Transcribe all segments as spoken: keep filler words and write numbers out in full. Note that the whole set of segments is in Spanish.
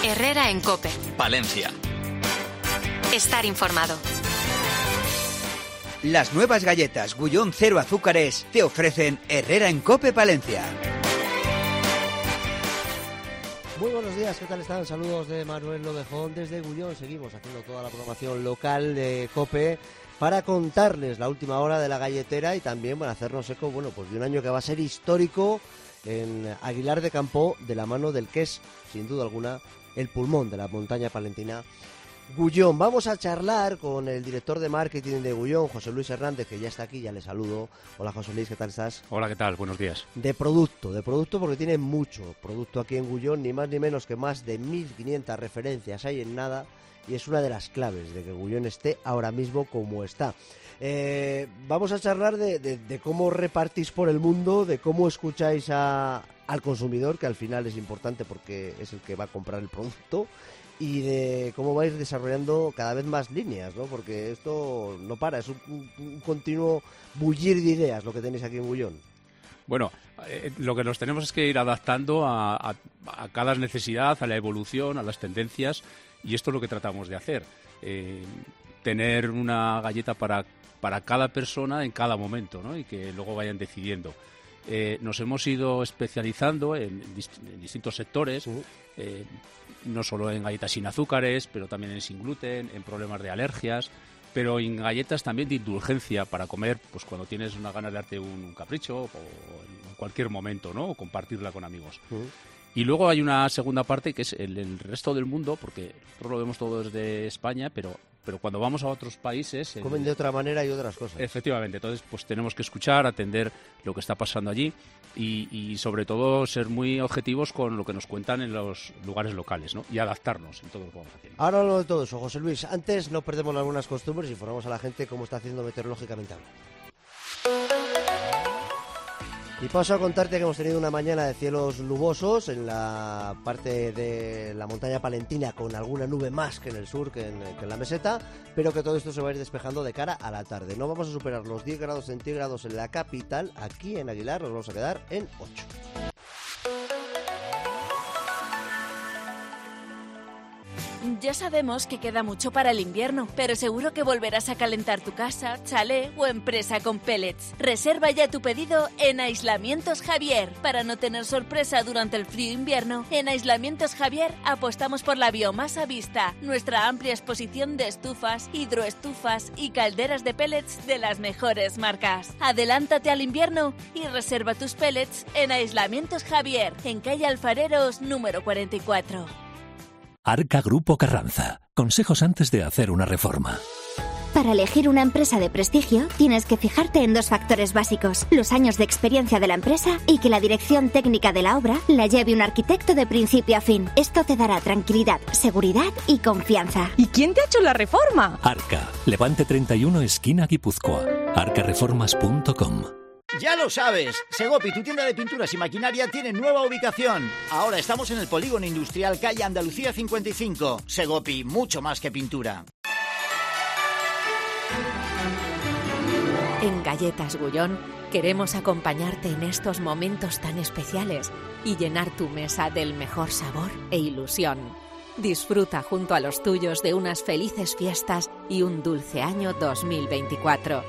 Herrera en COPE. Palencia. Estar informado. Las nuevas galletas Gullón Cero Azúcares te ofrecen Herrera en COPE Palencia. Muy buenos días, ¿qué tal están? Saludos de Manuel Lodejón desde Gullón. Seguimos haciendo toda la programación local de COPE para contarles la última hora de la galletera y también para hacernos eco, bueno, pues de un año que va a ser histórico en Aguilar de Campoo, de la mano del que es, sin duda alguna, el pulmón de la montaña palentina, Gullón. Vamos a charlar con el director de marketing de Gullón, José Luis Hernández, que ya está aquí, ya le saludo. Hola José Luis, ¿qué tal estás? Hola, ¿qué tal? Buenos días. De producto, de producto porque tiene mucho producto aquí en Gullón, ni más ni menos que más de mil quinientas referencias hay en nada, y es una de las claves de que Gullón esté ahora mismo como está. Eh, vamos a charlar de, de, de cómo repartís por el mundo, de cómo escucháis a, al consumidor, que al final es importante porque es el que va a comprar el producto, y de cómo vais desarrollando cada vez más líneas, ¿no? Porque esto no para, es un, un, un continuo bullir de ideas lo que tenéis aquí en Gullón. Bueno, eh, lo que nos tenemos es que ir adaptando a, a, a cada necesidad, a la evolución, a las tendencias, y esto es lo que tratamos de hacer. Eh, tener una galleta para, para cada persona en cada momento, ¿no? Y que luego vayan decidiendo. Eh, nos hemos ido especializando en, dist- en distintos sectores, uh-huh. eh, no solo en galletas sin azúcares, pero también en sin gluten, en problemas de alergias, pero en galletas también de indulgencia para comer, pues cuando tienes una ganas de darte un, un capricho o en cualquier momento, ¿no? O compartirla con amigos. Uh-huh. Y luego hay una segunda parte que es el, el resto del mundo, porque nosotros lo vemos todo desde España, pero pero cuando vamos a otros países... Comen de otra manera y otras cosas. Efectivamente, entonces pues tenemos que escuchar, atender lo que está pasando allí y, y sobre todo ser muy objetivos con lo que nos cuentan en los lugares locales, ¿no? Y adaptarnos en todo lo que vamos haciendo. Ahora hablamos de todo eso, José Luis. Antes no perdemos algunas costumbres y informamos a la gente cómo está haciendo meteorológicamente hablando. Y paso a contarte que hemos tenido una mañana de cielos nubosos en la parte de la montaña palentina, con alguna nube más que en el sur, que en, que en la meseta, pero que todo esto se va a ir despejando de cara a la tarde. No vamos a superar los diez grados centígrados en la capital. Aquí en Aguilar nos vamos a quedar en ocho. Ya sabemos que queda mucho para el invierno, pero seguro que volverás a calentar tu casa, chalet o empresa con pellets. Reserva ya tu pedido en Aislamientos Javier. Para no tener sorpresa durante el frío invierno, en Aislamientos Javier apostamos por la biomasa vista, nuestra amplia exposición de estufas, hidroestufas y calderas de pellets de las mejores marcas. Adelántate al invierno y reserva tus pellets en Aislamientos Javier, en calle Alfareros número cuarenta y cuatro. Arca Grupo Carranza. Consejos antes de hacer una reforma. Para elegir una empresa de prestigio, tienes que fijarte en dos factores básicos: los años de experiencia de la empresa y que la dirección técnica de la obra la lleve un arquitecto de principio a fin. Esto te dará tranquilidad, seguridad y confianza. ¿Y quién te ha hecho la reforma? Arca. Levante treinta y uno, esquina Guipúzcoa. arca reformas punto com. Ya lo sabes, Segopi, tu tienda de pinturas y maquinaria, tiene nueva ubicación. Ahora estamos en el Polígono Industrial, calle Andalucía cincuenta y cinco. Segopi, mucho más que pintura. En Galletas Gullón queremos acompañarte en estos momentos tan especiales y llenar tu mesa del mejor sabor e ilusión. Disfruta junto a los tuyos de unas felices fiestas y un dulce año dos mil veinticuatro.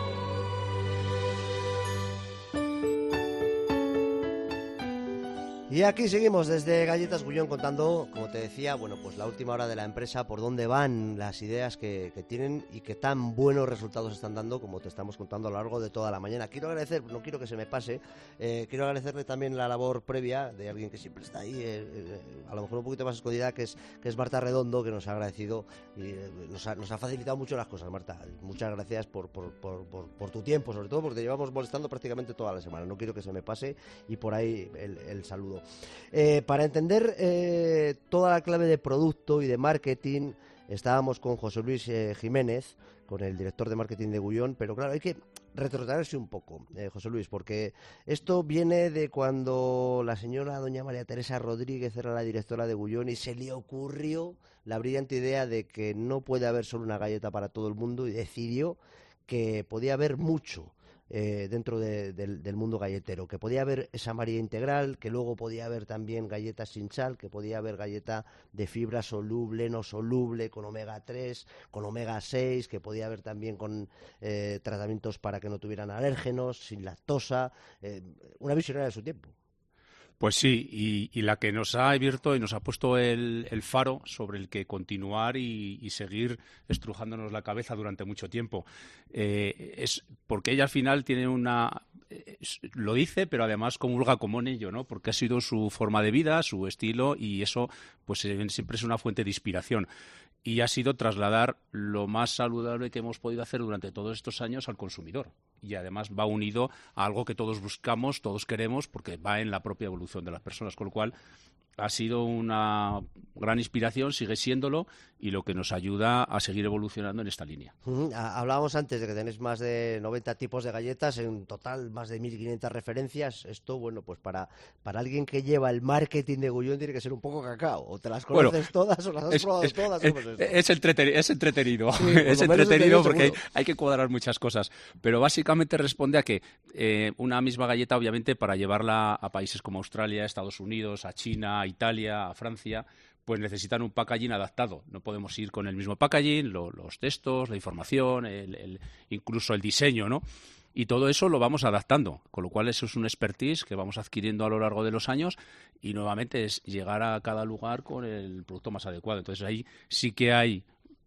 Y aquí seguimos desde Galletas Gullón contando, como te decía, bueno, pues la última hora de la empresa, por dónde van las ideas que, que tienen y que tan buenos resultados están dando, como te estamos contando a lo largo de toda la mañana. Quiero agradecer, no quiero que se me pase, eh, quiero agradecerle también la labor previa de alguien que siempre está ahí, eh, eh, a lo mejor un poquito más escondida, que es, que es Marta Redondo, que nos ha agradecido y eh, nos, ha, nos ha facilitado mucho las cosas, Marta. Muchas gracias por, por, por, por, por tu tiempo, sobre todo porque te llevamos molestando prácticamente toda la semana. No quiero que se me pase y por ahí el, el saludo. Eh, para entender eh, toda la clave de producto y de marketing, estábamos con José Luis eh, Jiménez, con el director de marketing de Gullón, pero claro, hay que retrotraerse un poco, eh, José Luis, porque esto viene de cuando la señora doña María Teresa Rodríguez era la directora de Gullón y se le ocurrió la brillante idea de que no puede haber solo una galleta para todo el mundo y decidió que podía haber mucho eh, dentro de, de, del mundo galletero, que podía haber esa María integral, que luego podía haber también galletas sin sal, que podía haber galleta de fibra soluble, no soluble, con omega tres, con omega seis, que podía haber también con eh, tratamientos para que no tuvieran alérgenos, sin lactosa, eh, una visionaria de su tiempo. Pues sí, y, y la que nos ha abierto y nos ha puesto el, el faro sobre el que continuar y, y seguir estrujándonos la cabeza durante mucho tiempo. Eh, es porque ella al final tiene una... Es, lo dice, pero además comulga como en ello, ¿no? Porque ha sido su forma de vida, su estilo, y eso pues siempre es una fuente de inspiración. Y ha sido trasladar lo más saludable que hemos podido hacer durante todos estos años al consumidor. Y además va unido a algo que todos buscamos, todos queremos, porque va en la propia evolución de las personas. Con lo cual ha sido una gran inspiración, sigue siéndolo, y lo que nos ayuda a seguir evolucionando en esta línea. Uh-huh. Hablábamos antes de que tenéis más de noventa tipos de galletas, en total más de mil quinientas referencias. Esto, bueno, pues para, para alguien que lleva el marketing de Gullón tiene que ser un poco cacao. O te las conoces bueno, todas o las has es, probado es, todas. Es, es, es, entretenido, es entretenido, sí, es entretenido porque hay, seguro. hay que cuadrar muchas cosas. Pero básicamente responde a que eh, una misma galleta, obviamente, para llevarla a países como Australia, Estados Unidos, a China, a Italia, a Francia, pues necesitan un packaging adaptado. No podemos ir con el mismo packaging, lo, los textos, la información, el, el, incluso el diseño, ¿no? Y todo eso lo vamos adaptando, con lo cual eso es un expertise que vamos adquiriendo a lo largo de los años, y nuevamente es llegar a cada lugar con el producto más adecuado. Entonces ahí sí que hay,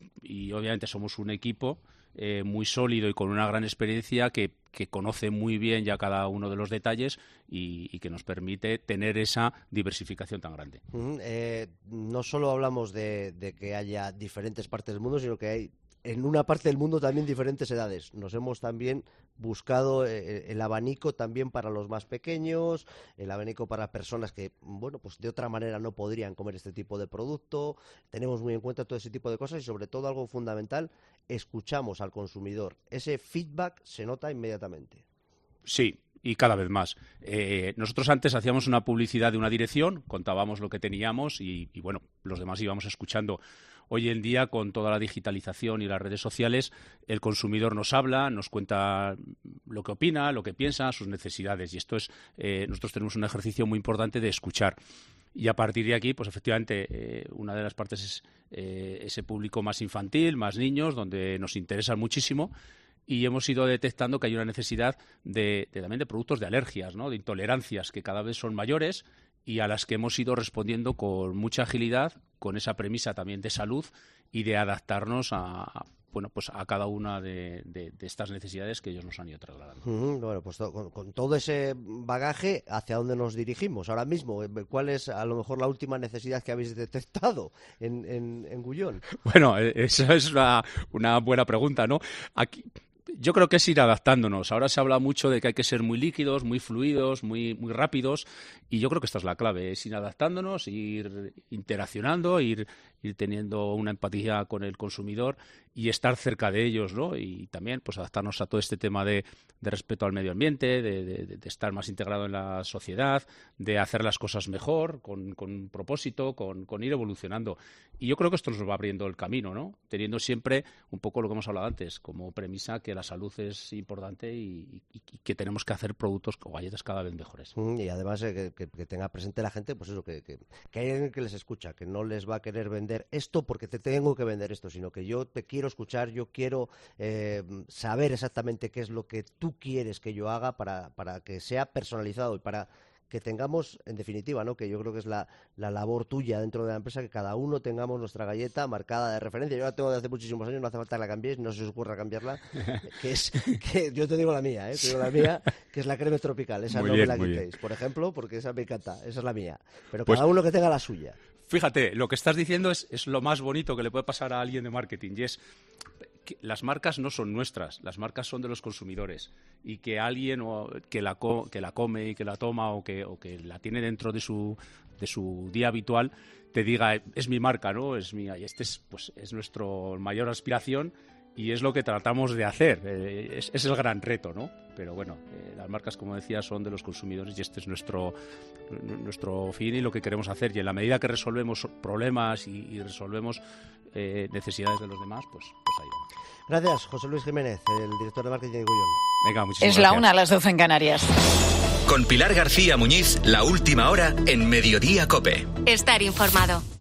y obviamente somos un equipo eh, muy sólido y con una gran experiencia que, que conoce muy bien ya cada uno de los detalles y, y que nos permite tener esa diversificación tan grande. Uh-huh. Eh, no solo hablamos de, de que haya diferentes partes del mundo, sino que hay en una parte del mundo también diferentes edades. Nos hemos también buscado eh, el abanico también para los más pequeños, el abanico para personas que, bueno, pues de otra manera no podrían comer este tipo de producto. Tenemos muy en cuenta todo ese tipo de cosas y sobre todo algo fundamental, escuchamos al consumidor. Ese feedback se nota inmediatamente. Sí, y cada vez más. Eh, nosotros antes hacíamos una publicidad de una dirección, contábamos lo que teníamos y, y, bueno, los demás íbamos escuchando. Hoy en día, con toda la digitalización y las redes sociales, el consumidor nos habla, nos cuenta lo que opina, lo que piensa, sus necesidades. Y esto es, eh, nosotros tenemos un ejercicio muy importante de escuchar. Y a partir de aquí, pues efectivamente, eh, una de las partes es eh, ese público más infantil, más niños, donde nos interesan muchísimo. Y hemos ido detectando que hay una necesidad de, de también de productos de alergias, ¿no? De intolerancias que cada vez son mayores y a las que hemos ido respondiendo con mucha agilidad, con esa premisa también de salud y de adaptarnos a, a bueno, pues a cada una de, de, de estas necesidades que ellos nos han ido trasladando. Uh-huh. Bueno, pues to- con, con todo ese bagaje, ¿hacia dónde nos dirigimos ahora mismo? ¿Cuál es a lo mejor la última necesidad que habéis detectado en, en, en Gullón? Bueno, esa es una, una buena pregunta, ¿no? Aquí... Yo creo que es ir adaptándonos. Ahora se habla mucho de que hay que ser muy líquidos, muy fluidos, muy, muy rápidos, y yo creo que esta es la clave, es ir adaptándonos, ir interaccionando, ir, ir teniendo una empatía con el consumidor y estar cerca de ellos, ¿no? Y también pues adaptarnos a todo este tema de, de respeto al medio ambiente, de, de, de estar más integrado en la sociedad, de hacer las cosas mejor, con, con un propósito, con, con ir evolucionando. Y yo creo que esto nos va abriendo el camino, ¿no? Teniendo siempre un poco lo que hemos hablado antes, como premisa que la salud es importante y, y, y que tenemos que hacer productos o galletas cada vez mejores. Y además eh, que, que, que tenga presente la gente, pues eso, que, que, que hay alguien que les escucha, que no les va a querer vender esto porque te tengo que vender esto, sino que yo te quiero escuchar, yo quiero eh, saber exactamente qué es lo que tú quieres que yo haga para, para que sea personalizado y para que tengamos, en definitiva, ¿no? Que yo creo que es la, la labor tuya dentro de la empresa, que cada uno tengamos nuestra galleta marcada de referencia. Yo la tengo desde hace muchísimos años, no hace falta que la cambiéis, no se os ocurra cambiarla, que es, que yo te digo la mía, ¿eh? Te digo la mía, que es la crema tropical, esa muy no bien, me la quitéis, por ejemplo, porque esa me encanta, esa es la mía, pero pues, cada uno que tenga la suya. Fíjate, lo que estás diciendo es, es lo más bonito que le puede pasar a alguien de marketing, y es que las marcas no son nuestras, las marcas son de los consumidores, y que alguien o, que, la co, que la come y que la toma o que, o que la tiene dentro de su, de su día habitual te diga, es mi marca, ¿no? Es mía, y este es, pues, es nuestra mayor aspiración. y es lo que tratamos de hacer. Eh, es, es el gran reto, ¿no? Pero bueno, eh, las marcas, como decía, son de los consumidores y este es nuestro, nuestro fin y lo que queremos hacer. Y en la medida que resolvemos problemas y, y resolvemos eh, necesidades de los demás, pues, pues ahí vamos. Gracias, José Luis Jiménez, el director de marketing de Gullón. Venga, muchísimas Es la gracias. una a las doce en Canarias. Con Pilar García Muñiz, la última hora en Mediodía COPE. Estar informado.